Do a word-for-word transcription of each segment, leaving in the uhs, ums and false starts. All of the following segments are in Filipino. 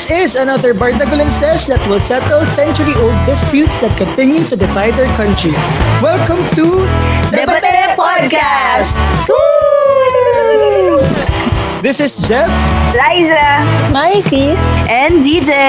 This is another Bardagulan Sesh that will settle century-old disputes that continue to divide our country. Welcome to Debate Podcast! This is Jeff, Liza, Mikey, and D J.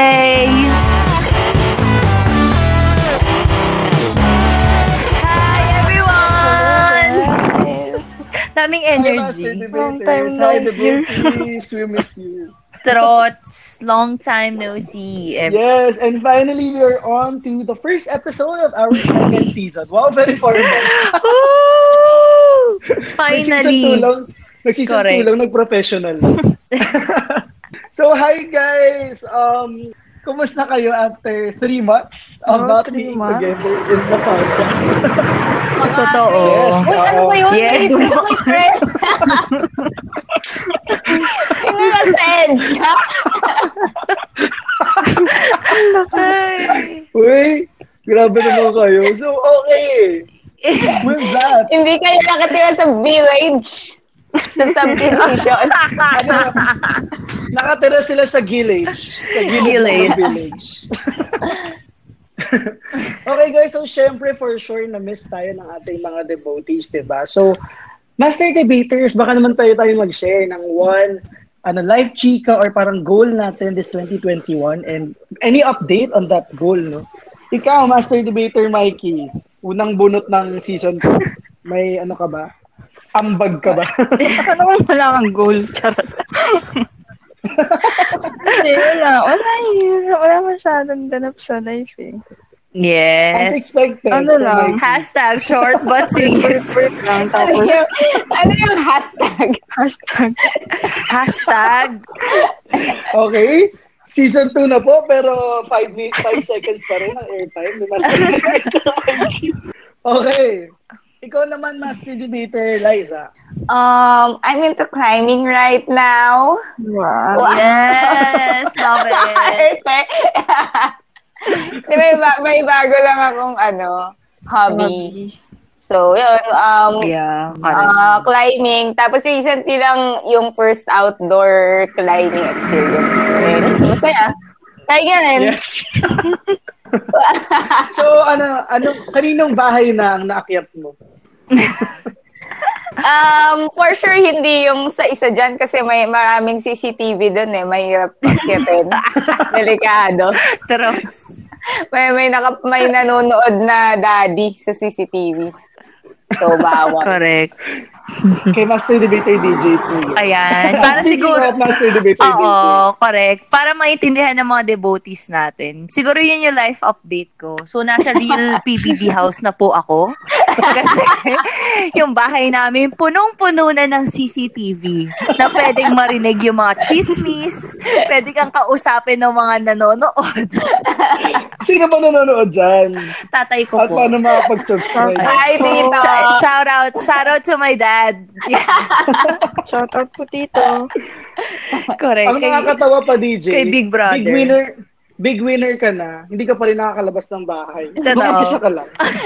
Hi everyone! Daming energy. Long time no hear. We miss you. Trots, long time no see. Yes, and finally we are on to the first episode of our second season. Wow, very formal. Woo! Finally. Nag-season two lang, nag-professional. So, hi guys! Um, kumusta kayo after three months of Oh, not three being months? together in the podcast? Totoo. Yes. Uy, ano ba yun? Yes. Yes. May press. Hindi na sense. Uy, grabe naman kayo. So, okay. With that, Hindi kayo nakatira sa village. Sa subdivision. ano, nakatira sila sa village. Sa village. village. Okay guys, so syempre for sure na-miss tayo ng ating mga devotees, diba? So, Master Debaters, baka naman tayo tayo mag-share ng one ano, life chika or parang goal natin this twenty twenty-one and any update on that goal, no? Ikaw, Master Debater Mikey, unang bunot ng season two, may ano ka ba? Ambag ka ba? Ano naman wala kang goal? Charot. Hindi, wala. Wala yun. Wala masyadong ganap sa life eh. As Yes. expected. Ano from lang, Mikey. Hashtag short but sweet. Work lang. Ano Tapos, yung, ano yung hashtag? hashtag. Hashtag. Okay. Season two na po, pero five seconds pa rin ang airtime. Ni Master Debater Mikey. Okay. Ikaw naman, Master Debater Liza. Um, I'm into climbing right now. Wow. Yes. Love it. Di, may, ba- may bago lang akong ano, hobby. So, yun. Um, Yeah. uh, climbing. Tapos recently lang yung first outdoor climbing experience. Eh, masaya. Kaya nga rin. Yes. So, ano, ano, kaninong bahay na ang naakyat mo? Um, for sure, hindi yung sa isa dyan kasi may maraming C C T V doon eh. Mahirap pakyatin. Delikado. Trots. May, may, naka, may nanonood na daddy sa C C T V. So, bawal. Correct. Kay Master Debater D J po. Ayan. Para Speaking siguro... of Master Debater D J. Oo, correct. Para maintindihan ng mga devotees natin. Siguro yun yung life update ko. So, nasa real P B D house na po ako. Kasi yung bahay namin, punong-puno na ng C C T V na pwedeng marinig yung mga chismis, pwede kang kausapin ng mga nanonood. Sino ba nanonood dyan? Tatay ko At po. paano makapag-subscribe? Hi, Tito. Sh- shout out, shout out to my dad. Shout out po tito. Correct. Ang nakakatawa pa, D J. kay Big Brother. Big winner, big winner ka na. Hindi ka pa rin nakakalabas ng bahay. Totoo. Isa ka lang.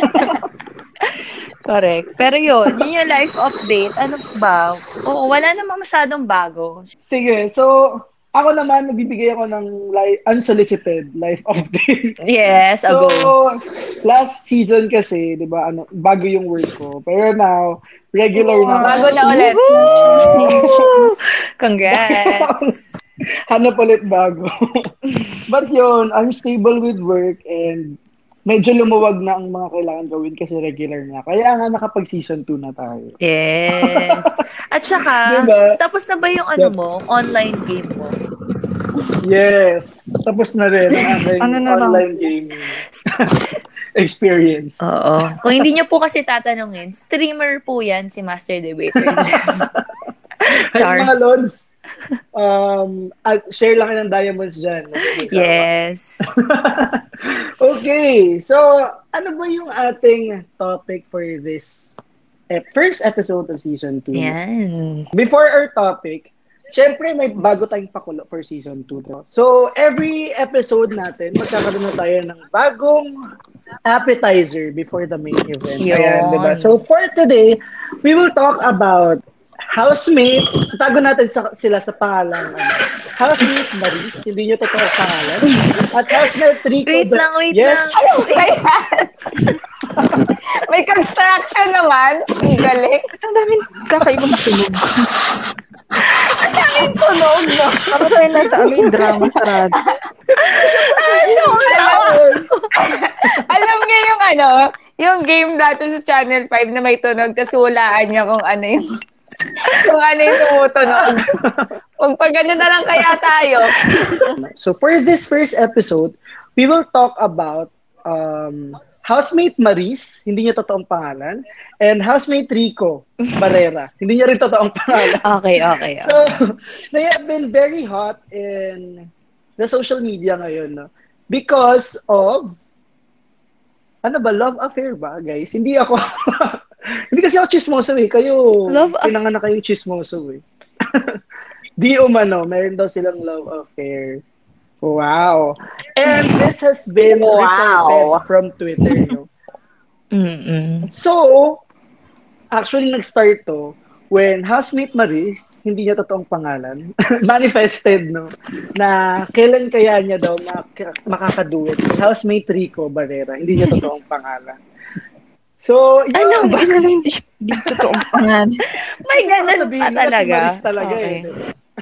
Correct. Pero yun, yun yung life update. Ano ba? Oo, wala namang masyadong bago. Sige, so ako naman, nagbibigay ako ng li- unsolicited life update. Yes, So, ago. last season kasi, di ba, ano, bago yung work ko. Pero now, regular na. Bago na ulit. Woo! Congrats. Hanap ulit bago. But yun, I'm stable with work and medyo lumuwag na ang mga kailangan gawin kasi regular na. Kaya nga nakapag-season two na tayo. Yes. At saka, Diba? tapos na ba yung ano mo, online game mo? Yes. Tapos na rin ang aking Ano na lang? online gaming experience. Oo. Kung hindi nyo po kasi tatanungin, streamer po yan si Master Debater. Char. Ay, mga Lods, um, at share lang kayo ng diamonds dyan. Yes. Okay. So, ano ba yung ating topic for this eh, first episode of season two? Yan. Before our topic, syempre may bago tayong pakulo for season two. So, every episode natin, magkakaroon na tayo ng bagong appetizer before the main event. Yun. Ayan, diba? So, for today, we will talk about housemate. Tago natin sa, sila sa pangalan. Ano, housemate Maris, hindi niyo totoo pangalan. At housemate Rico. Wait lang, wait yes. lang. Ano ba yan? May construction naman. Ang galing. Ito ang daming kakaibang tunog. Ang daming tunog, no? Para tayo nasa ano yung drama sa radyo. Ano? Alam, alam niyo yung ano, yung game dati sa Channel five na may tunog, tas hulaan niya kung ano yung kung ano yung tumutunog. Kung pag gano'n na lang kaya tayo. So for this first episode, we will talk about um, housemate Maris, hindi niya totoong pangalan, and housemate Rico Barrera, hindi niya rin totoong pangalan. Okay, okay. okay. So, they have been very hot in the social media ngayon, no? Because of, ano ba, love affair ba, guys? Hindi ako, hindi kasi ako chismoso eh. Kayo, Love aff- pinanganak kayo chismoso eh. Di umano, meron daw silang love affair. Wow. And this has been Wow. reported from Twitter, no? Mm-mm. So, actually nag-start to when housemate Maris, hindi niya totoong pangalan, manifested, no, na kailan kaya niya daw mak- makakaduet si housemate Rico Barrera, hindi niya totoong pangalan. So, yun. Ano ba? Ano hindi, hindi totoong pangalan? May ganun Sabihin pa nila si talaga. Maris talaga Okay. eh.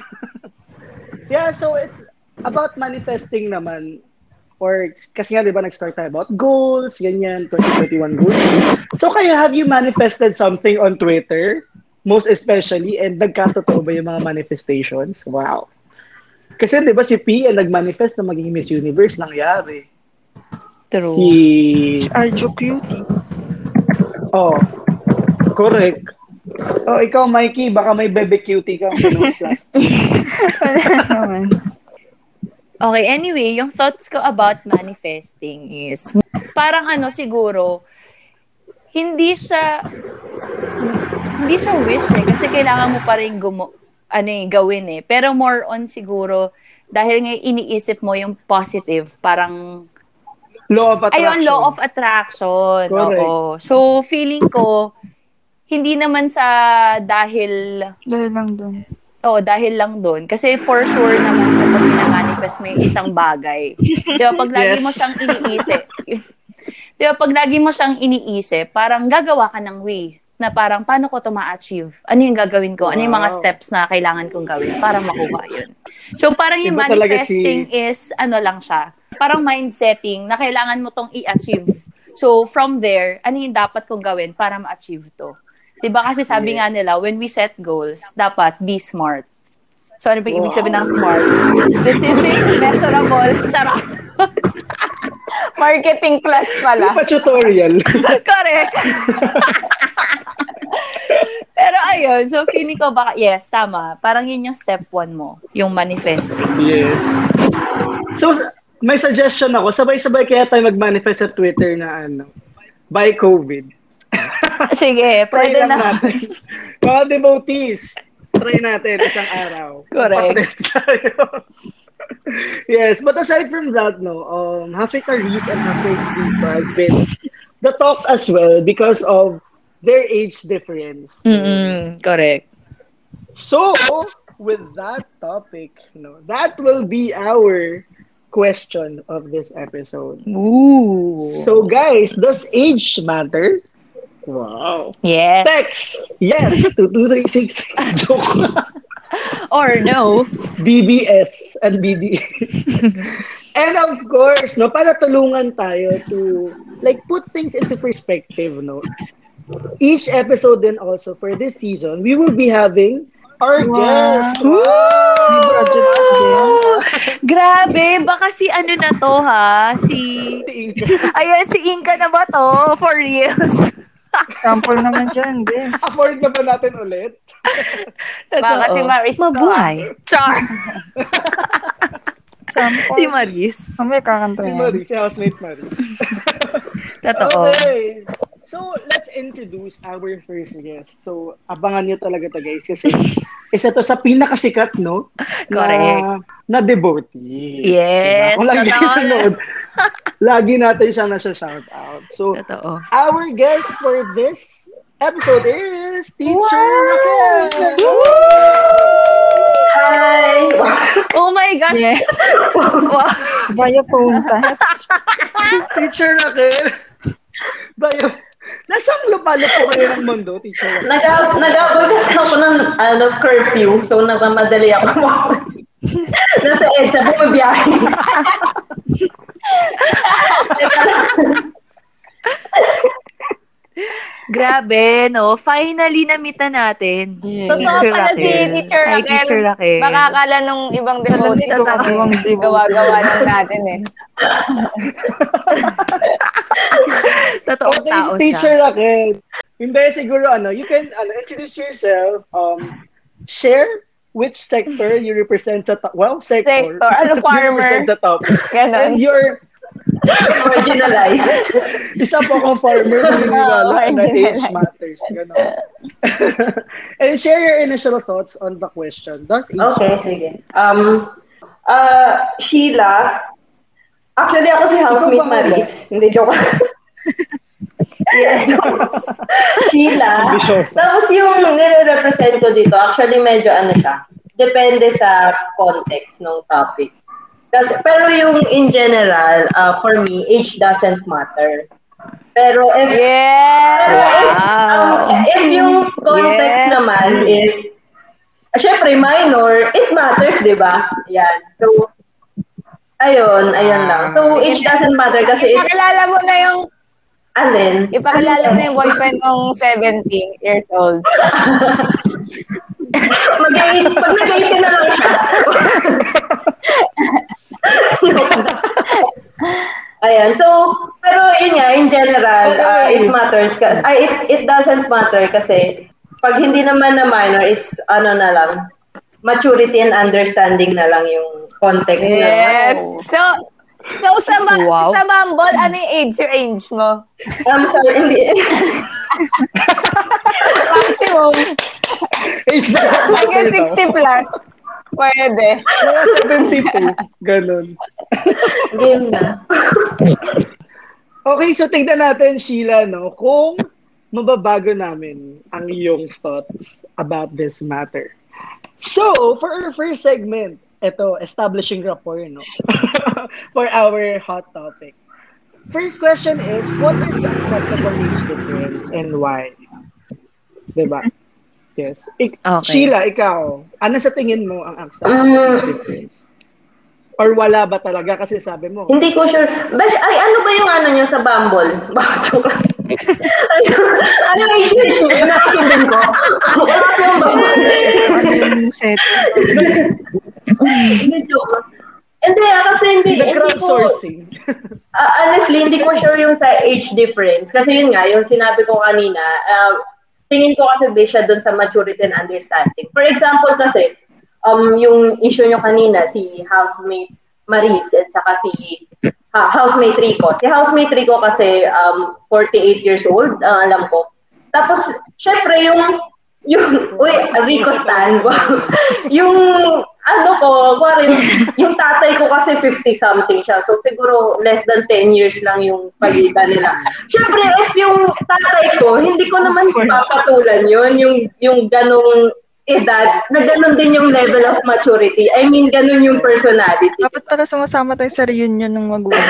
Yeah, so it's about manifesting naman. Or, kasi nga, di ba, nag-start tayo about goals, ganyan, twenty twenty-one goals. So, kaya have you manifested something on Twitter? Most especially, and nagkatotoo ba yung mga manifestations? Wow. Kasi, di ba, si P ang nag-manifest na magiging Miss Universe, nangyari. True. Si... Arjo Cutie. Oh, correct. Oh, ikaw, Mikey, baka may bebe cutie kang pinost last. Wala naman. Okay, anyway, yung thoughts ko about manifesting is, parang ano siguro, hindi siya, hindi siya wish eh, kasi kailangan mo pa rin gumo, ano eh, gawin eh. Pero more on siguro, dahil nga iniisip mo yung positive, parang, Law of attraction. ayun, law of attraction. Correct. Oo. So, feeling ko, hindi naman sa dahil, Dahil lang doon. oo, dahil lang doon. Kasi for sure naman kapag pinamanifest mo yung isang bagay. Di ba, pag lagi Yes. mo siyang iniisip, di ba, pag lagi mo siyang iniisip, parang gagawa ka ng way na parang paano ko to ma-achieve? Ano yung gagawin ko? Ano yung mga Wow. steps na kailangan kong gawin para makuha yun? So, parang yung Iba talaga manifesting is, ano lang siya, parang mind setting na kailangan mo tong i-achieve. So, from there, ano yung dapat kong gawin para ma-achieve to? Diba kasi sabi Yes. nga nila, when we set goals, dapat be smart. So, ano ba yung ibig sabihin ng smart? Specific, measurable, charot. Marketing class pala. Pa tutorial. Correct. Pero ayun, so feeling ko baka, yes, tama. Parang yun yung step one mo, yung manifesting. Yeah. So, may suggestion ako. Sabay-sabay kaya tayo mag-manifest sa Twitter na ano, by COVID. Sige, Try pwede lang na. natin. Mga devotees, try natin isang araw. Correct. Patrip tayo. Yes, but aside from that, no, um, Housemate Maris and Housemate Rico has been the talk as well because of their age difference. Mm-mm, correct. So, with that topic, no, that will be our question of this episode. Ooh. So, guys, does age matter? Wow. Yes. Text yes to two three six. Joke. Or no. B B S and B B. And of course, no, para tulungan tayo to like put things into perspective, no. Each episode then also for this season, we will be having our Wow. guest. May budget pa din. Grabe, baka si ano na to ha? Si... Ayan, si Inka na ba to? For reals. Sample naman dyan, guys. Afford na ba natin ulit? Baka si Maris to, Mabuhay. Char. Sample. Si Maris. Mamaya kakanta Si yan. Maris, si housemate Maris. Totoo. Okay. So, let's introduce our first guest. So, abangan niyo talaga to guys kasi isa to sa pinakasikat, no? Correct. Na, na devotee. Yes, Diba? Kung lagi totoo. nanonood, lagi natin siyang nasa shout out. So, Totoo. our guest for this episode is Teacher Raquel. Hi! Oh my gosh. Yeah. Wow. Via phone pa. Teacher Raquel. Bayo. Nasaan lupa-lupo kayo ng mundo, Teacher Raquel? Nag- nag-abot kasi ako ng ano, curfew, so nagmamadali ako. Nasa EDSA, bumabiyahe. Grabe, no? Finally, na-meet na natin. Yeah. Si Totoo Teacher pala si Raquel. Teacher Hi, Raquel. Teacher Raquel. Makakala nung ibang devotees Totoo. kami. Ibang devotees. Gawa-gawa lang natin eh. Totoong Okay, tao Teacher siya. Raquel. Hindi, siguro, ano, you can ano, introduce yourself, um, share which sector you represent sa top. Well, sector. Sector. Ano, farmer? You represent sa top. Ganon. And your, Marginalized. isa po akong farmer, naniniwala Oh, na age marginalized. matters. Ganon. And share your initial thoughts on the question. Does age Okay, matter? sige. Um, uh, Sheila, actually ako si housemate Ikaw ba? Maris. Hindi, joke. Yes. Sheila. Ambisyosa. Tapos yung nire-represent ko dito, actually medyo ano siya, depende sa context ng topic. Kasi, pero yung in general, uh, for me, age doesn't matter. Pero if, Yeah! pero if, Wow. um, if yung context Yes. naman is, uh, syempre minor, it matters, di ba? Yan. So, ayun, ayun lang. So, age doesn't matter kasi it's, Ipakilala mo na yung alin? ipakilala mo na yung boyfriend mong seventeen years old. Mag-eight, pag nag-eighteen na lang siya. Ayan, so, pero yun nga, in general, uh, it matters, kasi, ay, it, it doesn't matter kasi pag hindi naman na minor, it's ano na lang, maturity and understanding na lang yung context Yes. na. So, so sa, ba- Wow. sa Bumble, ano yung age range mo? I'm sorry, hindi. Maximum. Age doesn't matter Hanggang daw. sixty plus. Pwede. Mga seventy-two. Ganon. Game na. Okay, so tignan natin, Sheila, no, kung mababago namin ang iyong thoughts about this matter. So, for our first segment, ito, establishing rapport, no? For our hot topic. First question is, what is the acceptable age difference and why? Diba? Yes. Ik- Okay. Sheila, ikaw, ano sa tingin mo ang acceptable Mm. age difference? Or wala ba talaga? Kasi sabi mo, Hindi ko sure. Besh, ay, ano ba yung ano nyo sa Bumble? Bakit joke lang? Ano yung age nyo? Nakakindin ko. Wala ko yung Bumble. Ano yung set? Hindi, joke lang. Hindi, ah, kasi hindi, hindi ko, nag-crowdsourcing. ah, honestly, hindi ko sure yung sa age difference. Kasi yun nga, yung sinabi ko kanina, um, tingin ko kasi based siya dun sa maturity and understanding. For example kasi, um, yung issue nyo kanina, si housemate Maris at saka si uh, housemate Rico. Si housemate Rico kasi um, forty-eight years old, ang alam ko. Tapos, syempre, yung yung, uy, Rico Stan, yung, ano ko, kuwari, yung, yung tatay ko kasi fifty-something siya. So, siguro, less than ten years lang yung pagitan nila. Siyempre, if yung tatay ko, hindi ko naman papatulan yun, yung, yung ganong edad, na ganon din yung level of maturity. I mean, ganon yung personality. Dapat pala sumasama tayo sa reunion ng magulang.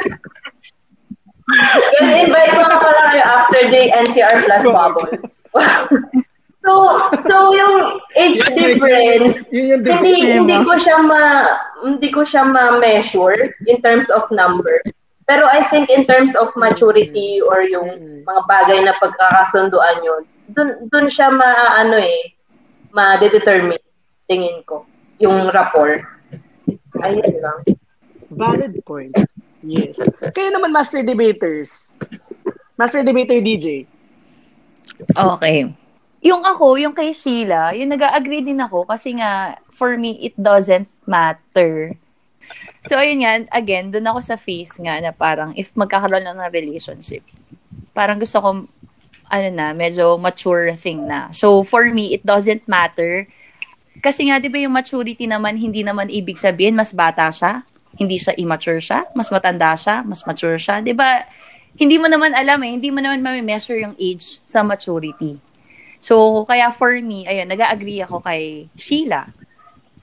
Kaya invite ko na pala kayo after the N C R Plus bubble. So, so yung age difference, Yun yung hindi difference. hindi ko siya ma hindi ko siya ma-measure in terms of number. Pero I think in terms of maturity or yung mga bagay na pagkakasunduan yun, dun dun siya ma ano eh, ma-determine tingin ko yung rapport. Ayun lang. Valid point. Yes. Kayo naman, Master Debaters. Master Debater D J. Okay. Yung ako, yung kay Sheila, yung nag-agree din ako kasi nga, for me, it doesn't matter. So, ayun nga, again, dun ako sa phase nga na parang if magkakaroon lang ng relationship, parang gusto ko, ano na, medyo mature thing na. So, for me, it doesn't matter. Kasi nga, di ba yung maturity naman, hindi naman ibig sabihin, mas bata siya, hindi siya immature siya, mas matanda siya, mas mature siya. Di ba, hindi mo naman alam eh, hindi mo naman ma-measure yung age sa maturity. So, kaya for me, ayun, nag-agree ako kay Sheila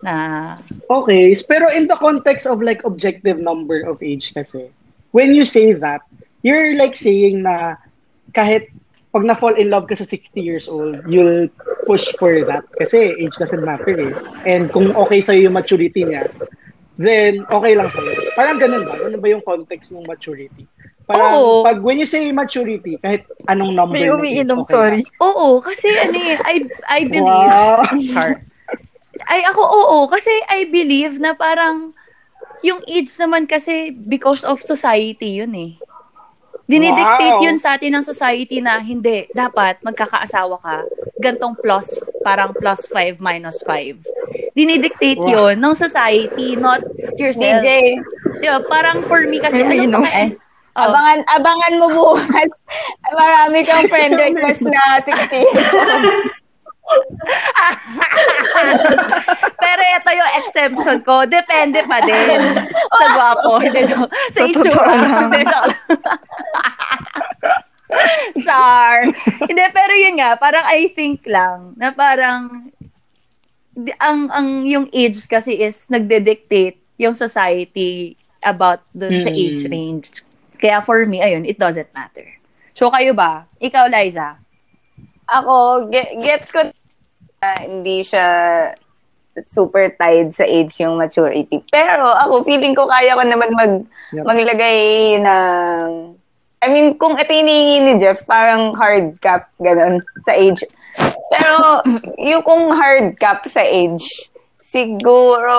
Na, Okay, pero in the context of like objective number of age kasi, when you say that, you're like saying na kahit pag na-fall in love ka sa sixty years old, you'll push for that kasi age doesn't matter eh. And kung okay sa'yo yung maturity niya, then okay lang sa'yo. Parang ganun ba? Ganun ba yung context ng maturity? Parang Oo. pag when you say maturity, kahit anong number May ng umiinom, age, okay sorry. lang. oo, kasi ano eh, I, I believe, Wow. Char. Ay, ako, oo, kasi I believe na parang, yung age naman kasi because of society yun eh. Dinidictate Wow. yun sa atin ng society na hindi, dapat magkakaasawa ka, gantong plus, parang plus five minus five. Dinidictate Wow. yun ng society, not D yourself. J, Yeah, parang for me kasi, May ano umiinom. pa eh, oh, abangan, abangan mo bukas. Marami kang friend request na sixty years old. pero ito yung exemption ko, depende pa din sa gwapo, hindi so, sa Sa totoo itsura. lang. Hindi, so, Char. Hindi, pero yun nga, parang I think lang, na parang, di- ang, ang yung age kasi is nagde-dictate yung society about dun sa Hmm. age range. Kaya for me, ayun, it doesn't matter. So, kayo ba? Ikaw, Liza? Ako, ge- gets ko na hindi siya super tied sa age yung maturity. Pero ako, feeling ko kaya ko naman mag, Yep. maglagay ng... I mean, kung ito hinihingi ni Jeff, parang hard cap, ganun, sa age. Pero yung kung hard cap sa age, siguro...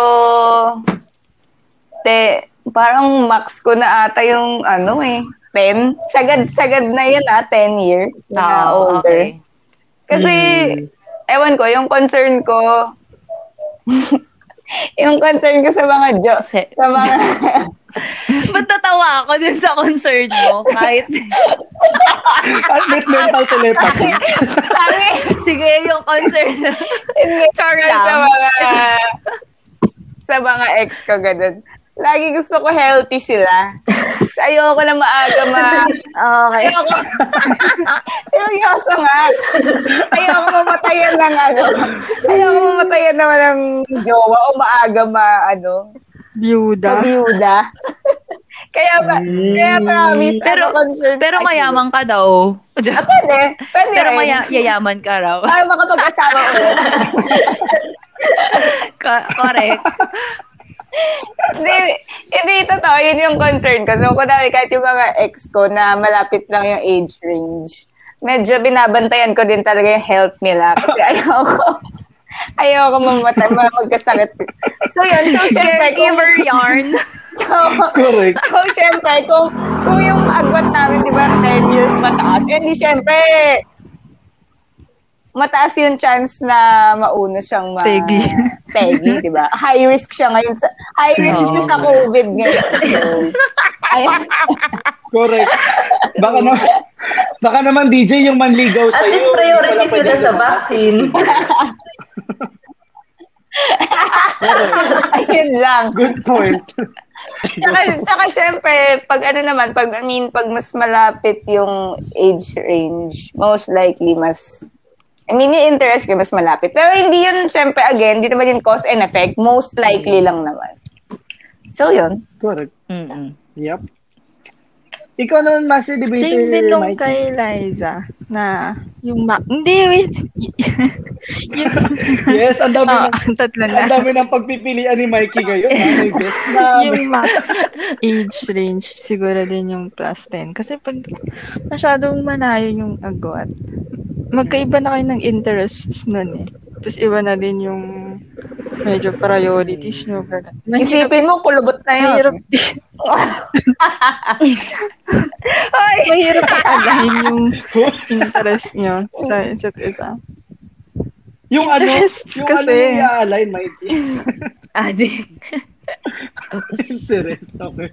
Te, parang max ko na ata yung ano eh, ten. Sagad-sagad na yun ah, ten years na Ah, older. okay. Kasi, Hmm. ewan ko, yung concern ko, yung concern ko sa mga jo, Se- sa mga, Ba't natawa ako dun sa concern mo? Kahit, At with mental telepathy. sige, yung concern. hindi, Char sa lang. mga, sa mga ex ko, ganun. Lagi gusto ko healthy sila. Ayoko na maaga ma... Okay. Ayoko. Seryoso nga. Ayoko mamatayan ng ano. Ayoko mamatayan naman ng jowa o maaga ma, ano, Byuda. mabiyuda. Kaya ba, kaya promise, Pero- ano, concern Pero sa mayaman ka daw. Ah, pwede. Pwede Pero rin. maya, yayaman ka raw. Para makapag-asawa ulit. Ka- correct. Hindi, hindi totoo. Yun yung concern ko. So, kunwari, kahit yung mga ex ko na malapit lang yung age range, medyo binabantayan ko din talaga yung health nila. Kasi ayoko, ayoko mamatay, magkasakit. So, yun. So, syempre, kung, Caregiver yarn. so, Correct. so, syempre, kung, kung yung agwat namin, di ba, ten years mataas, eh, di syempre, mataas yung chance na mauna siyang ma... Tegi. Tegi, di ba? High risk siya ngayon. Sa, high risk siya sa COVID ngayon. So, ayun. Correct. Baka naman, baka naman D J yung manligaw At sa'yo. least priorities yun na sa vaccine. Ayun lang. Good point. Tsaka, tsaka syempre, pag ano naman, pag, I mean, pag mas malapit yung age range, most likely mas, I mean, yung interest ko mas malapit. Pero hindi yun, syempre, again, hindi naman yun cause and effect. Most likely lang naman. So, yun. Correct. Mm-mm. Yep. Ikaw naman, Master Debater, Same din nung Mike. kay Liza na yung ma... Hindi, wait. yung, Yes, ang dami, Ah, ng, ang tatlo ang na. dami ng pagpipilian ni Mikey ngayon. Ha? May best na. Yung max age range, siguro din yung plus ten. Kasi pag masyadong manayo yung agwat, magkaiba na kayo ng interests nun eh. Tapos iba na din yung medyo priorities nyo. ganun. Mahirap, Isipin mo, kulubot na yun. mahirap din. mahirap i-align yung interest nyo sa isa't isa. Yung ano, Interests yung kasi. ano yung i-align, Mikey. Adi. Interest, okay.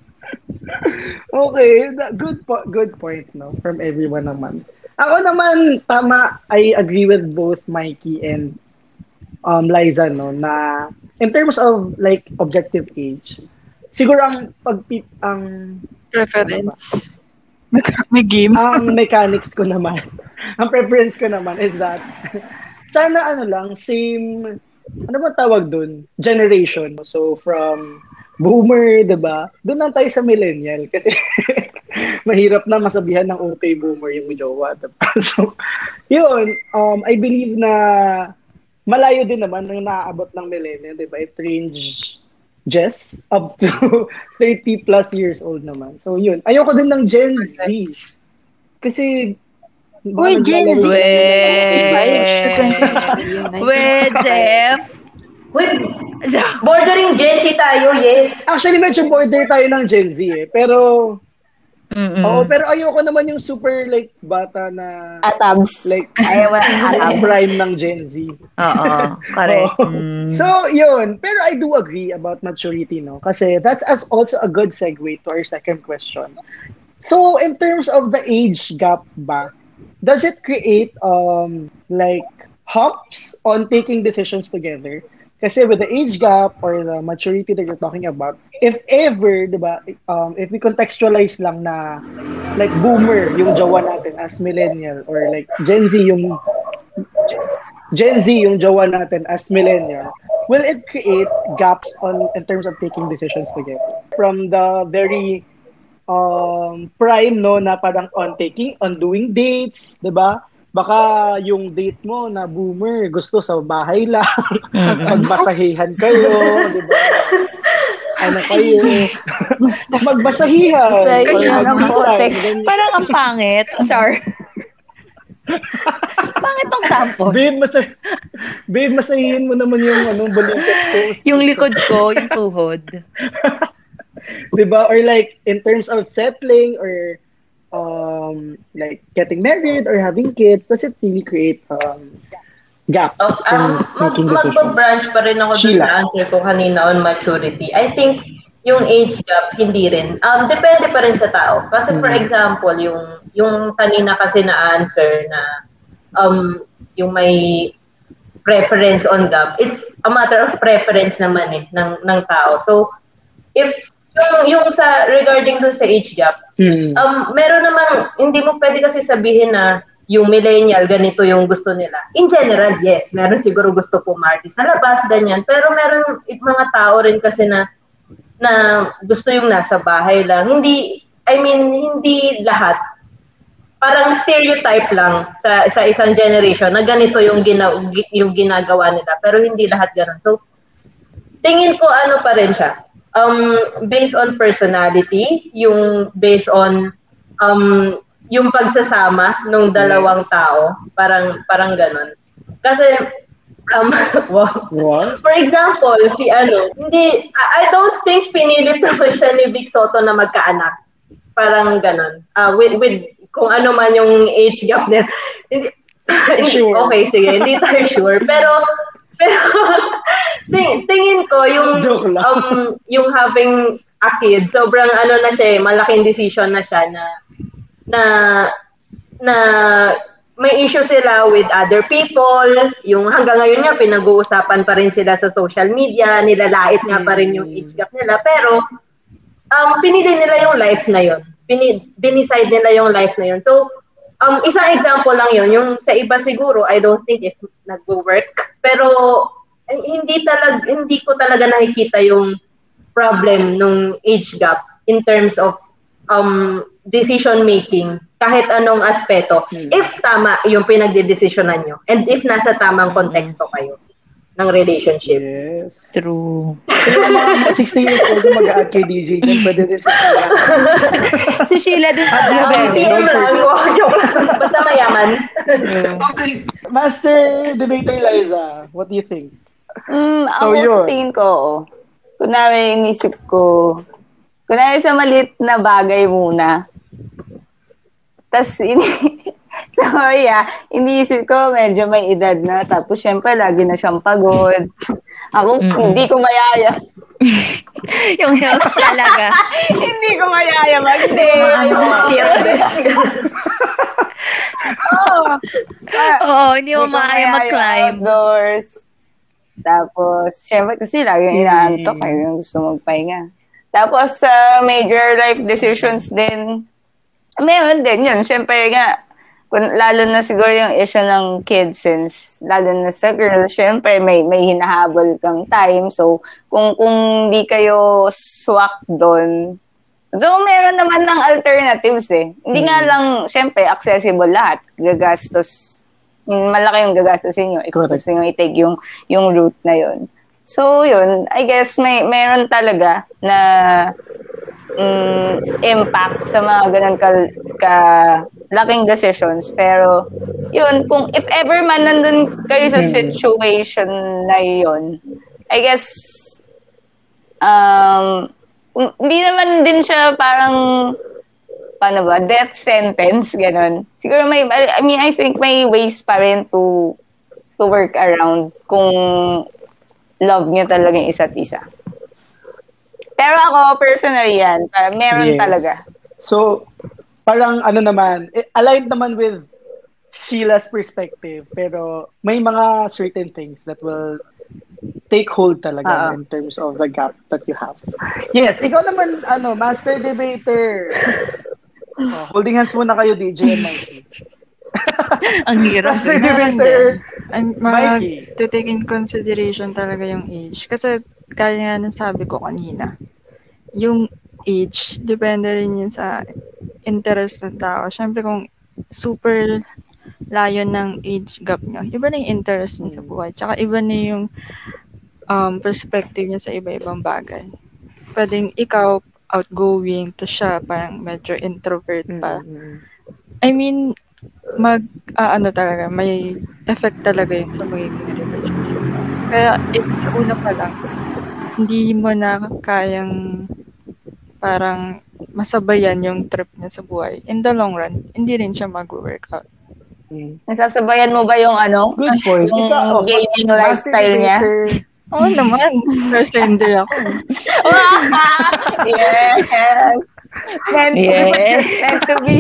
Okay, that- good po- good point, no, from everyone naman. Ako naman, tama, I agree with both Mikey and um, Liza, no, na in terms of like objective age, siguro ang pagpip, ang Preference. May game. ang mechanics ko naman, ang preference ko naman is that sana ano lang, same ano ba tawag dun? Generation. So, from boomer, diba? Doon lang tayo sa millennial. Kasi, mahirap na masabihan ng okay boomer yung jowa. Diba? So, yun. Um, I believe na malayo din naman nung naaabot ng millennial. Diba? It range just up to thirty plus years old naman. So, yun. Ayoko din ng Gen Z. Kasi, Uy, Gen Z. Wait, Jeff. Wait, bordering Gen Z tayo, yes. Actually, medyo border tayo ng Gen Z eh. Pero, Mm-mm. oo, pero ayoko naman yung super like bata na Atabs. like Ayaw mo ng like atabs. prime ng Gen Z. Oo, correct. Oo. Mm. So, yun. Pero I do agree about maturity, no? Kasi that's as also a good segue to our second question. So, in terms of the age gap ba, does it create um like humps on taking decisions together? Kasi with the age gap or the maturity that you're talking about, if ever, di ba, um, if we contextualize lang na like boomer yung jowa natin as millennial or like Gen Z yung Gen Z yung jowa natin as millennial, will it create gaps on in terms of taking decisions together? From the very um prime no na parang on taking on doing dates, 'di ba? Baka yung date mo na boomer gusto sa bahay lang, magbasahihan kayo, 'di ba? Ano kayo? Magbasahihan. Basahihan Or ng bote. ganyan. Parang ang pangit. Sorry. Pangit tong sample. Babe, masa Babe, masahihin mo naman yung ano, balikat ko. Yung likod ko, yung tuhod. Diba? Or like, in terms of settling or um, like getting married or having kids, does it really create um, gaps Oh, in um, mag- making decisions? magpa-branch pa rin ako dun Sheila. sa answer ko kanina on maturity. I think yung age gap, hindi rin. Um, depende pa rin sa tao. Kasi for Mm. example, yung yung kanina kasi na answer na um, yung may preference on gap, it's a matter of preference naman eh, ng, ng tao. So, if yung, yung sa, regarding dun sa age gap, Hmm. Um, meron namang, hindi mo pwede kasi sabihin na yung millennial, ganito yung gusto nila. In general, yes, meron siguro gusto pumarty sa labas, ganyan. Pero meron mga tao rin kasi na na gusto yung nasa bahay lang. Hindi, I mean, hindi lahat. Parang stereotype lang sa sa isang generation na ganito yung, gina, yung ginagawa nila. Pero hindi lahat ganun. So, tingin ko ano pa rin siya. Um, based on personality, yung based on um, yung pagsasama ng dalawang tao, parang parang ganun. Kasi um, wow. What? For example, si ano, hindi I I don't think pinilit naman siya ni Vic Soto na magkaanak. Parang ganun. Uh, with with kung ano man yung age gap nila. Hindi Sure. okay, sige, hindi tayo sure. Pero pero ting, tingin ko yung Joke lang. um yung having a kid, sobrang ano na siya, eh, malaking decision na siya na na na may issue sila with other people. Yung hanggang ngayon nga pinag-uusapan pa rin sila sa social media, nilalait nga pa rin yung age gap nila, pero um pinili nila yung life na yon. Pini, dinicide nila yung life na yon. So Um, isang example lang yun. Yung sa iba siguro, I don't think if nag-work. Pero eh, hindi talag, hindi ko talaga nakikita yung problem nung age gap in terms of um, decision making kahit anong aspeto. Hmm. If tama yung pinagdedesisyonan nyo and if nasa tamang konteksto kayo ng relationship. Yes. True. So, yung mga sixteen years old na mag-a-add kay D J, then pwede din sa kanya. Si Sheila din At pala. diabetic. P M lang. Joke lang. Basta mayaman. Okay. Master Debater Liza, what do you think? Mm, So, ako yun. sa tingin ko, kunwari inisip ko, kunwari sa maliit na bagay muna, tas ini sorry ah, iniisip ko medyo may edad na, tapos syempre lagi na siyang pagod. Ako, Mm-mm. hindi ko mayaya. Yung health talaga. hindi ko mayaya mag-day. Oo. Ah, Oo, hindi mo Hindi ko maaya mag-climb. outdoors. Tapos, syempre kasi lagi Mm. inaantok, eh, yung gusto magpahinga. Tapos, sa major life decisions din, meron din yun. Syempre nga, kung, lalo na siguro yung issue ng kids since lalo na sa girls, syempre may may hinahabol kang time. So, kung kung di kayo swak doon, so meron naman ng alternatives eh. Hindi hmm. nga lang, syempre, accessible lahat. Gagastos, malaki yung gagastosin nyo. If gusto nyo i-take yung, yung route na yun. So, yun, I guess may meron talaga na um, impact sa mga ganun ka, ka laking decisions. Pero, yun, kung if ever man nandun kayo sa situation na yun, I guess, um, hindi naman din siya parang, paano ba, death sentence, ganun. Siguro may, I mean, I think may ways pa rin to, to work around kung love niyo talaga yung isa't isa. Pero ako, personally yan, parang meron yes. talaga. So, parang ano naman, aligned naman with Sheila's perspective, pero may mga certain things that will take hold talaga uh-huh. in terms of the gap that you have. Yes, ikaw naman, ano, master debater. Oh, holding hands muna kayo, D J and Mikey. Ang hirap. Master debater. I'm mag to take in consideration talaga yung age. Kasi, kaya nga nung sabi ko kanina, yung age, depende rin yun sa interest ng tao. Siyempre, kung super layo ng age gap nyo, iba na yung interest niya sa buhay. Tsaka iba na yung um, perspective niya sa iba-ibang bagay. Pwedeng ikaw outgoing, to siya parang medyo introvert pa. I mean, mag, uh, ano talaga, may effect talaga yun sa magiging relationship. Kaya if sa una pa lang, hindi mo na kayang parang masabayan yung trip niya sa buhay, in the long run, hindi rin siya mag-work out. Hmm. Nasasabayan mo ba yung ano? Good point. Yung Ikaw, gaming lifestyle niya? Oo oh, naman. First render ako. Yes. Meant yes. meant to be.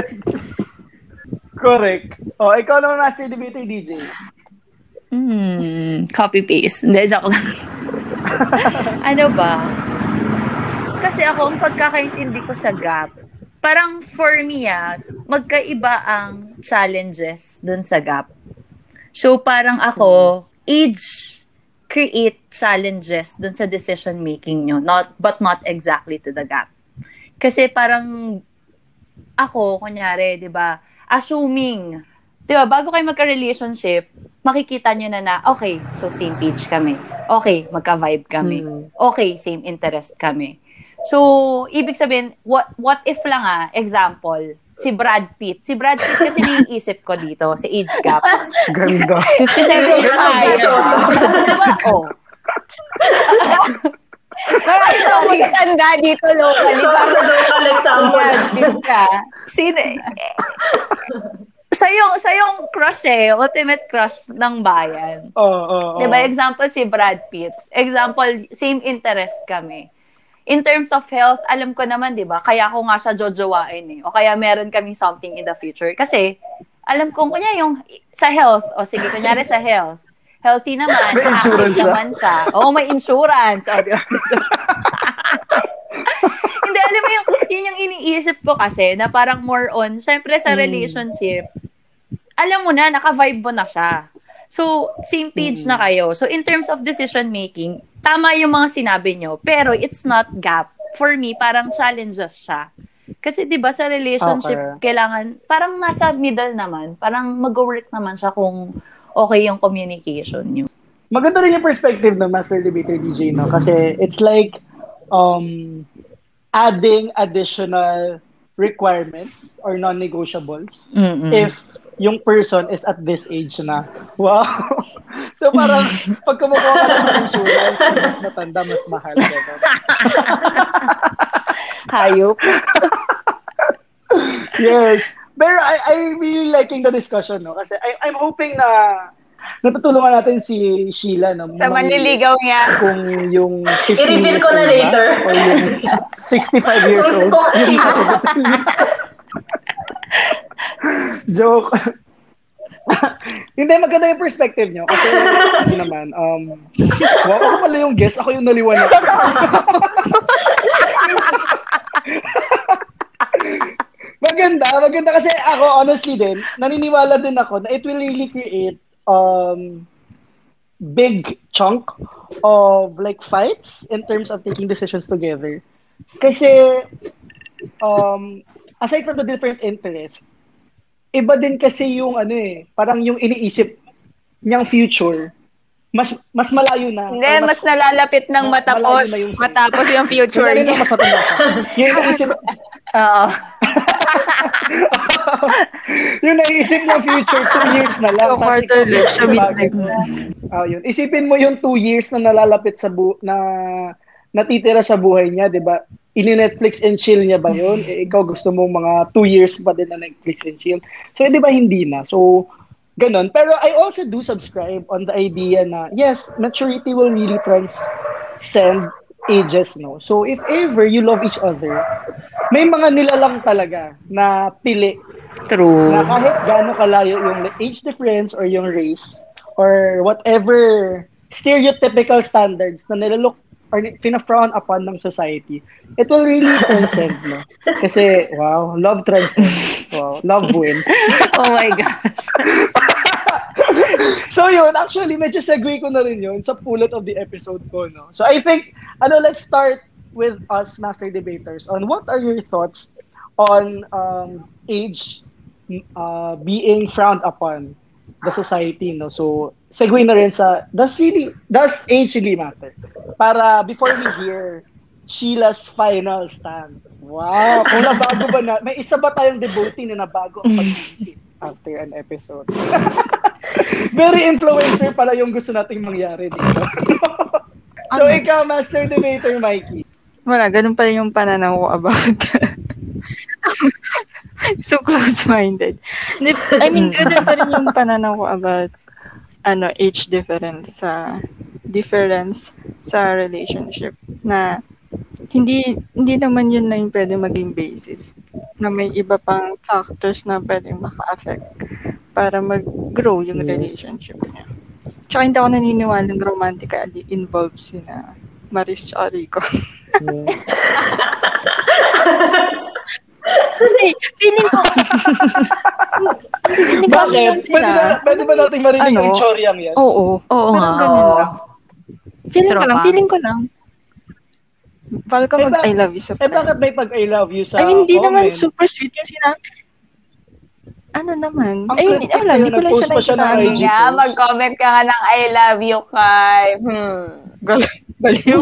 Correct. Oh, ikaw naman master debater, D J. Hmm, copy-paste. Hindi, joke lang. Ano ba? Kasi ako, ang pagkakaintindi ko sa gap, parang for me, ah, magkaiba ang challenges dun sa gap. So, parang ako, age create challenges dun sa decision making nyo, not but not exactly to the gap. Kasi parang ako, kunyari, 'di ba, assuming, 'di ba, bago kayo magka-relationship, makikita nyo na na, okay, so same page kami. Okay, magka-vibe kami. Okay, same interest kami. So, ibig sabihin, what what if lang ah, example, si Brad Pitt. Si Brad Pitt kasi naiisip ko dito, sa age gap. Ganda. fifty-seven years old. Diba? Oh. Marami sa magtanda dito locally. Para local example. Sino? Siya yung, siya yung crush eh. Ultimate crush ng bayan. Oo, oh, oo, oh, diba? oh. Example, si Brad Pitt. Example, same interest kami. In terms of health, alam ko naman, di ba, kaya ako nga siya jojowain eh. O kaya meron kaming something in the future. Kasi, alam ko, kunya yung sa health, o sige, kunyari sa health, healthy naman, may insurance siya. naman siya. Oo, may insurance. O, di ba? Hindi, alam mo, yung, yun yung iniisip ko kasi, na parang more on, syempre sa relationship, alam mo na, naka-vibe mo na siya. So, same page mm. na kayo. So, in terms of decision making, tama yung mga sinabi nyo, pero it's not gap. For me, parang challenges siya. Kasi 'di ba sa relationship, okay, kailangan, parang nasa middle naman, parang mag-work naman siya kung okay yung communication nyo. Maganda rin yung perspective ng Master Debater D J, no? Kasi it's like um, adding additional requirements or non-negotiables mm-hmm. if yung person is at this age na. Wow! So parang pag kumukuha ka ng insurance, mas matanda, mas mahal. Hayop. Yes. Pero I, I really liking the discussion, no? Kasi I, I'm hoping na natutulungan natin si Sheila, no? Sa manliligaw niya. Kung yung fifteen I-reveal years ko na old later. Ba, or yung sixty-five years old. Yung kasagutin niya. Joke. Hindi, maganda yung perspective nyo. Kasi, ano naman, um, wow, ako pala yung guest, ako yung naliwanag. Maganda maganda, maganda kasi ako honestly din, naniniwala din ako na it will really create um big chunk of like fights in terms of taking decisions together. Kasi um aside from the different interests, iba din kasi yung ano eh, parang yung iniisip niyang future. Mas mas malayo na. Hindi, mas, mas nalalapit ng mas matapos. yung matapos yung future niya. Mas matanda pa. Yung iniisip, Oo. yung naisip ng future, two years na lang. So, quarter life siya midnight na. Oh, yun. Isipin mo yung two years na nalalapit sa bu na natitira sa buhay niya, di ba? Ini-Netflix and chill niya ba yun? Eh, ikaw gusto mo mga two years pa din na Netflix and chill. So, di ba hindi na? So, ganon. Pero I also do subscribe on the idea na, yes, maturity will really transcend ages, no? So, if ever you love each other, may mga nilalang talaga na pili. True. Na kahit gaano kalayo yung age difference or yung race or whatever stereotypical standards na nilalok or pina-frown upon ng society, it will really transcend, no? Kasi, wow, love transcends. Wow, love wins. Oh my gosh. So yun, actually, medyo segue ko na rin yun sa pulot of the episode ko, no? So I think, ano, let's start with us master debaters on what are your thoughts on um, age uh, being frowned upon the society, no? So, segue na rin sa, does really, does age really matter? Para before we hear Sheila's final stand. Wow! Kung nabago ba na, may isa ba tayong devotee na nabago ang pag-iisip after an episode? Very influencer pala yung gusto nating mangyari dito. So, ano? Ikaw, master debater, Mikey. Wala, ganun pa yung pananaw ko about so close-minded. I mean, ganun pa rin yung pananaw ko about ano, age difference sa difference sa relationship na hindi hindi naman yun na yung pwede maging basis na may iba pang factors na pwedeng maka-affect para mag-grow yung relationship niya. Tsaka hindi ako naniniwala ng romantically involved sina Maris at Rico. Yeah. Kasi, feeling ko, bakit? Pwede, na, pwede ba natin marinig ano? Yung choryang yan? Oo. Oo nga. Feeling ko lang, feeling ko lang. Bago ka eh, mag-I love you sa friend. Eh, bakit may pag-I love you sa I mean, hindi naman super sweet yung sinabi. Ano naman? Ay, hindi ko lang, hindi ko lang siya nakikita. Nga, mag-comment ka nga ng I love you kay, hmm. Baliw.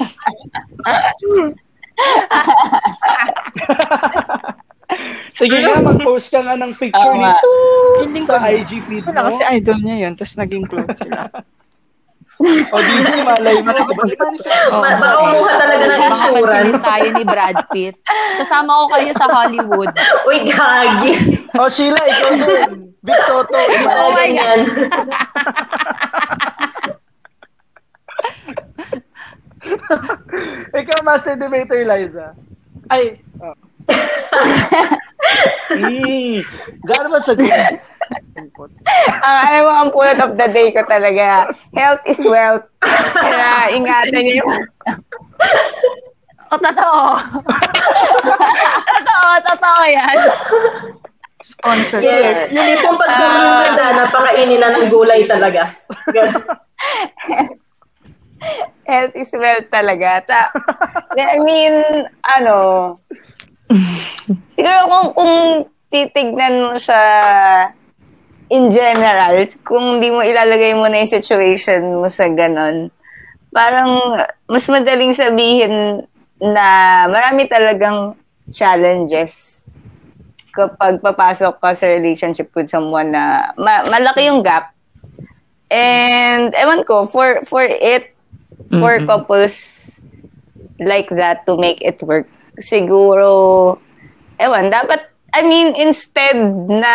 Sige nga, mag-post ka nga ng picture uh, nito sa I G feed mo. Wala kasi idol niya yun, tapos naging close sila. O D J, malay mo. Oh, Makumuha talaga ng insurance. Makapansin tayo ni Brad Pitt. Sasama ko kayo sa Hollywood. Uy, gagi. O Sheila, ikaw din. Big Soto. Oh my God. Ikaw, master debater, Liza. Ay, oh. mm, gano'n ba sagot? Ang alam mo, ang pulot of the day ko talaga, health is wealth. Kaya ingatan niyo yung... O, totoo. Totoo, totoo yan. Sponsor. Yes, yung itong pagduming na, napakainin na ng gulay talaga. Health is wealth talaga. Ta- I mean, ano, siguro kung, kung titignan mo siya in general, kung di mo ilalagay mo na yung situation mo sa ganon, parang mas madaling sabihin na marami talagang challenges kapag papasok ka sa relationship with someone na ma- malaki yung gap. And, ewan ko, for, for it, for mm-hmm. couples like that to make it work, siguro, ewan, dapat, I mean, instead na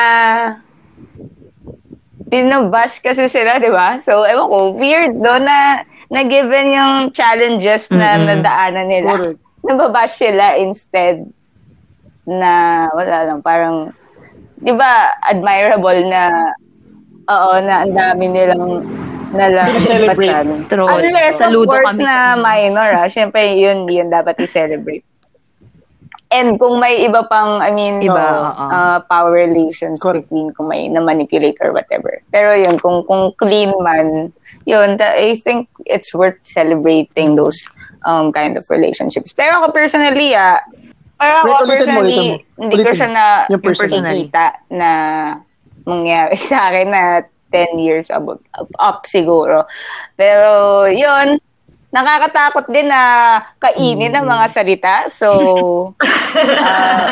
dinabash kasi sila, di ba? So, ewan ko, weird do na, na given yung challenges na mm-hmm. nadaanan nila, nababash sila instead na, wala lang, parang, di ba, admirable na, oo, na ang dami nilang nalampasan. Unless, of Saludo course, kami na minor, ah. Siyempre, yun, yun dapat i-celebrate. And kung may iba pang, I mean, Iba, uh, oo. uh, power relations Correct. between kung may na-manipulate or whatever. Pero yun, kung kung clean man, yun, that, I think it's worth celebrating those um kind of relationships. Pero ako personally, ah, parang Wait, ako ulitin mo, personally, ulitin mo. hindi ko Ulitin siya mo. na Yung personally. nakikita na mangyari sa akin na ten years above, up siguro. Pero yun, nakakatakot din na kainin ang mga salita. So, uh,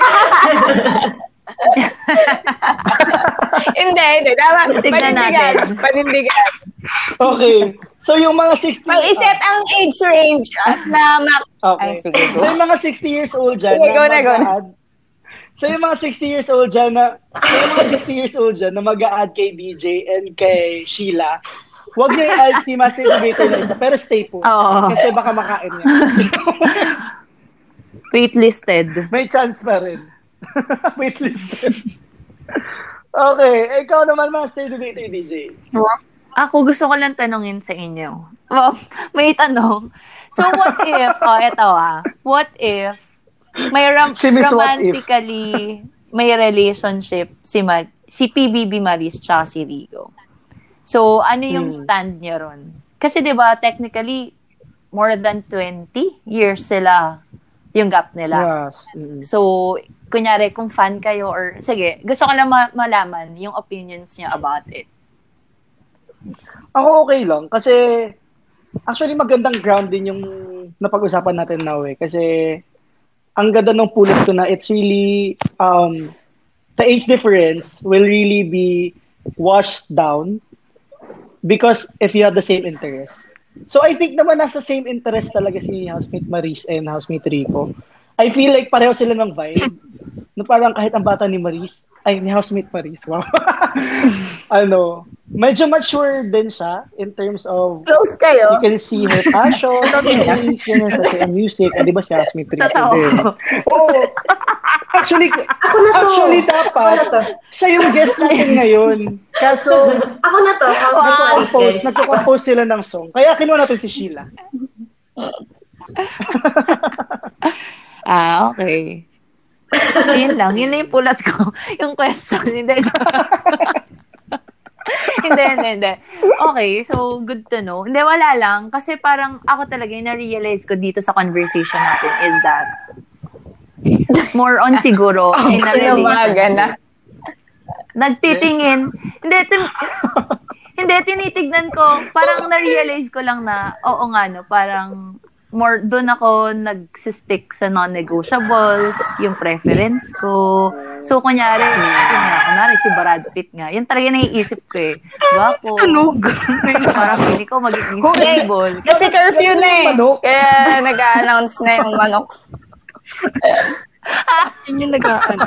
hindi, hindi. Tama. Tignan Panindigan. natin. Panindigan. Okay. So yung mga sixty... Pag-iset ang age range at na ma- Okay. Ay, sige, go. So yung mga sixty years old dyan Sige, go na, go na. mag-a-add- So yung mga sixty years old dyan na so yung mga sixty years old dyan na mag-a-add kay D J and kay Sheila, huwag niyo i-add si Master Debater na isa, pero stay po. Oo. Kasi baka makain niya. Waitlisted. May chance pa rin. Waitlisted. Okay. Ikaw naman, Master Debater D J. Ako, gusto ko lang tanungin sa inyo. Well, may tanong. So, what if, oh, eto ah, what if, may ram- Si Miss What If. romantically, may relationship si, Ma- si P B B Maris tsaka si Rigo. So, ano yung Hmm. stand niya ron? Kasi, di ba, technically, more than twenty years sila yung gap nila. Yes. Mm. So, kunyari, kung fan kayo or, sige, gusto ko lang ma- malaman yung opinions niya about it. Ako okay lang kasi actually magandang ground din yung napag-usapan natin now eh. Kasi ang ganda ng pulot ko na it's really um the age difference will really be washed down because if you have the same interest. So I think naman nasa same interest talaga si housemate Maris and housemate Rico. I feel like pareho sila ng vibe. Na parang kahit ang bata ni Maris, ay ni housemate Maris, wow. ano, medyo mature din siya in terms of Close kayo? you can see her passion, feelings, yun sa sa music. Ah, di ba si housemate Rico Totoo. din? Oo. Actually, actually dapat siya yung guest natin ngayon. Kaso, Ako na to. nagko-compose, nagko-compose sila ng song. Kaya kinuha natin si Sheila. Ah, okay. Yun lang. Yun lang yung pulat ko. Yung question. Hindi. hindi, hindi, hindi. Okay, so good to know. Hindi, wala lang. Kasi parang ako talaga yung na-realize ko dito sa conversation natin is that more on siguro in a Tinawaga na. relationship. Nagtitingin. Hindi, tin- hindi, tinitignan ko. Parang na-realize ko lang na, oo nga, no, parang more doon ako nagsistick sa non-negotiables, yung preference ko. So, kunyari, yun nga, kunyari si Brad Pitt nga, yun talaga naiisip ko eh. Gwapo. Tunog. Parang pili ko magiging stable. Kasi curfew na eh. Manok. Kaya nag-a-announce na yung manok. Yun yung nag-ano.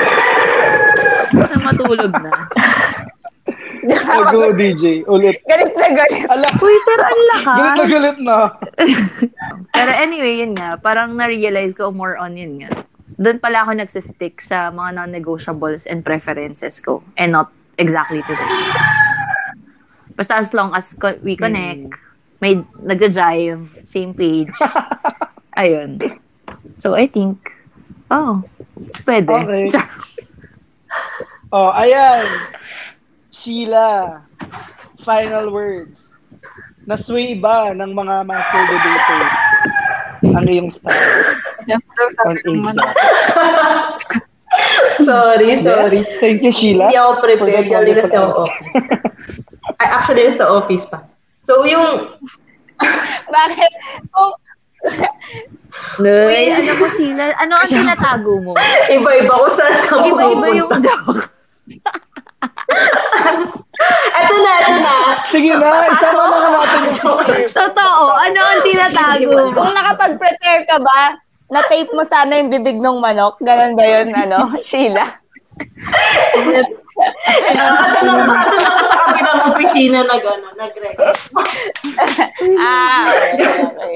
Na matulog na. Oh, go, D J. Ulit. Galit na galit. Ala, Uy, pero ang lakas. galit na galit na. Pero anyway, yun nga, parang na-realize ko more on yun nga. Doon pala ako nagsistick sa mga non-negotiables and preferences ko and not exactly to the age. Basta as long as co- we connect, may nagja-jive, same page. Ayun. So, I think, oh, pwede. Okay. Oh, ayan. Sheila, final words. Nasway ba ng mga master debaters ang iyong style Yes, daw on sabi ng age manok. gap? Sorry, sorry. Yes. Thank you, Sheila. Hindi ako for prepared. that Galing kasi wonderful ako. Ay, actually, sa office pa. So, yung... Bakit? Kung Uy, ano mo, Sheila? Ano ang tinatago mo? Iba-iba ko sa sa Iba-iba yung joke. Eto na, eto na. Sige na, isama na nga natin yung sisters. Totoo, ano ang tinatago mo? kung nakapag-prepare ka ba, na-tape mo sana yung bibig ng manok. Ganon ba yun, ano, Sheila? Eto na, eto na ako sa kabilang opisina na gano'n, nag-record. Ah, okay, okay.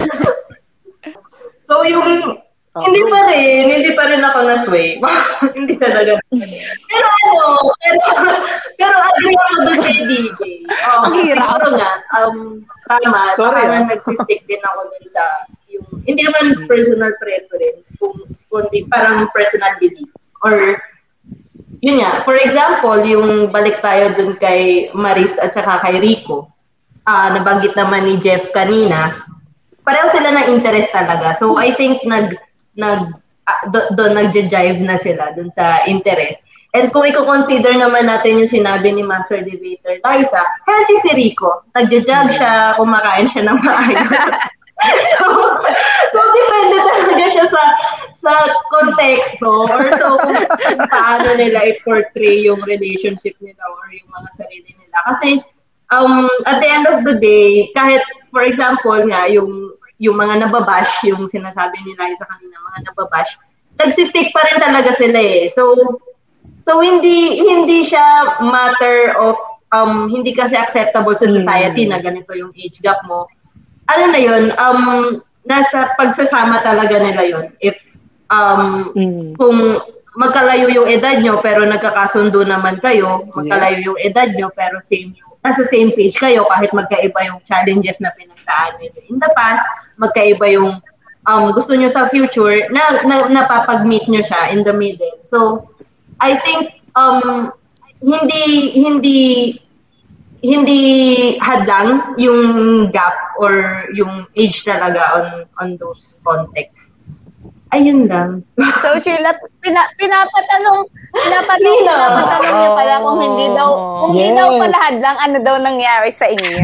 So, yung... Hindi pa rin, hindi pa rin ako na-sway. Hindi talaga. Pero ano, pero, pero agree ako doon kay D J. Oh, Ang hirap. siguro nga, um, tama, Sorry, parang ah. nagsistick din ako dun sa yung hindi naman personal preference, kung, kundi parang personal belief. Or, yun nga, for example, yung balik tayo dun kay Maris at saka kay Rico, uh, nabanggit naman ni Jeff kanina, pareho sila ng interest talaga. So, I think nag, nag, uh, do, doon nagja-jive na sila dun sa interest. And kung i-consider naman natin yung sinabi ni Master Debater Liza, healthy si Rico. Nagja-jog siya, kumakain siya ng maayos. so, so, depende talaga siya sa sa konteksto or so kung, kung paano nila i-portray yung relationship nila or yung mga sarili nila. Kasi, um, at the end of the day, kahit, for example nga, yung yung mga nababash, yung sinasabi nila sa kanina, mga nababash, nagsistick pa rin talaga sila eh. So, so hindi hindi siya matter of, um, hindi kasi acceptable sa society na ganito yung age gap mo. Ano na yun, um, nasa pagsasama talaga nila yun. If, um, mm. kung magkalayo yung edad nyo, pero nagkakasundo naman kayo, magkalayo yung edad nyo, pero same yung nasa same page kayo kahit magkaiba yung challenges na pinagdaan nyo in the past, magkaiba yung um, gusto nyo sa future, na, na napapag-meet nyo siya in the middle. So, I think um, hindi hindi hindi hadlang yung gap or yung age talaga on on those contexts. Ayun lang. So, Sheila, pina, pinapatanong, pinapatanong, pinapatanong niya pala kung hindi daw, kung hindi Yes. daw pala hadlang, ano daw nangyari sa inyo.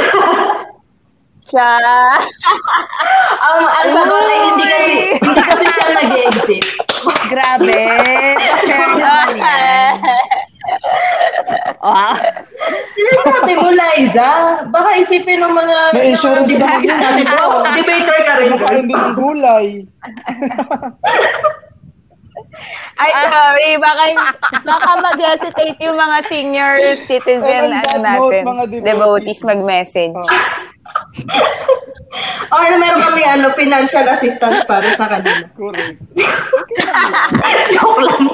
Siya. um, ang sagot ay hindi kasi, hindi kasi siya nag-exist. Grabe. Share naman yan. Wow. Sinasabi mo, Liza, baka isipin ng mga May insurance mga ba? debater natin. Oh, debater ka rin. Kumakain din ng gulay. Ay, sorry, baka, baka mag-hesitate yung mga senior citizen, And on ano that natin, note, mga devotees, devotees mag-message. Oh, ano, meron kami ano, financial assistance para sa kanila. Correct. Joke lang.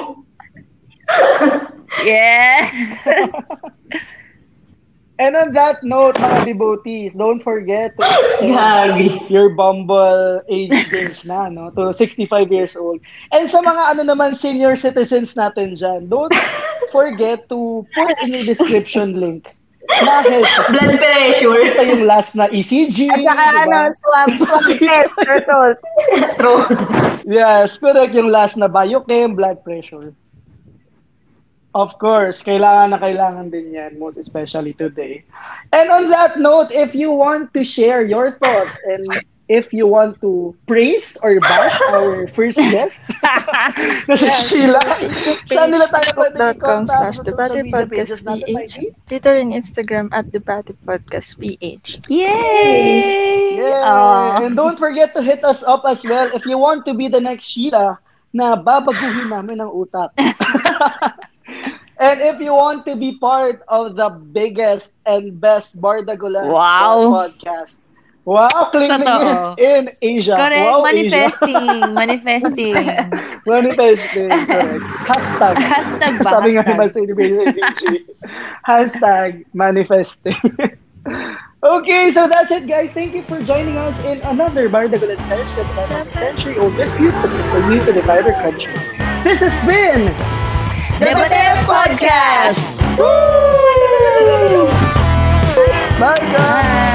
Yes. And on that note, mga devotees, don't forget to extend Gagi. your Bumble age range na, no? To sixty-five years old. And sa mga ano naman senior citizens natin dyan, don't forget to put in your description link na health. Blood pressure. Ito yung last na E C G. At saka diba? ano, swab, swab test result. True. Yes, correct. Yung last na biochem, blood pressure. Of course, kailangan na kailangan din yan, most especially today. And on that note, if you want to share your thoughts and if you want to praise or bash our first guest, na si Sheila, saan nila tayo pwede facebook dot com i-contact slash sa The social Batty media Podcast pages natin, P H, Mikey? Twitter and Instagram at The Batty Podcast P H. Yay! Yeah. Aw. And don't forget to hit us up as well if you want to be the next Sheila na babaguhin namin ang utak. And if you want to be part of the biggest and best Bardagulan Wow. podcast, wow, claiming Totoo. it in Asia. Correct. Wow, Manifesting. Manifesting. Asia. Manifesting. Correct. Hashtag. Hashtag ba? Sabi nga ni Hashtag. Master Dimitri. Hashtag manifesting. Okay, so that's it, guys. Thank you for joining us in another Bardagulan session on a century-old dispute that continue to divide our country. This has been The Batef Podcast! Bye, guys!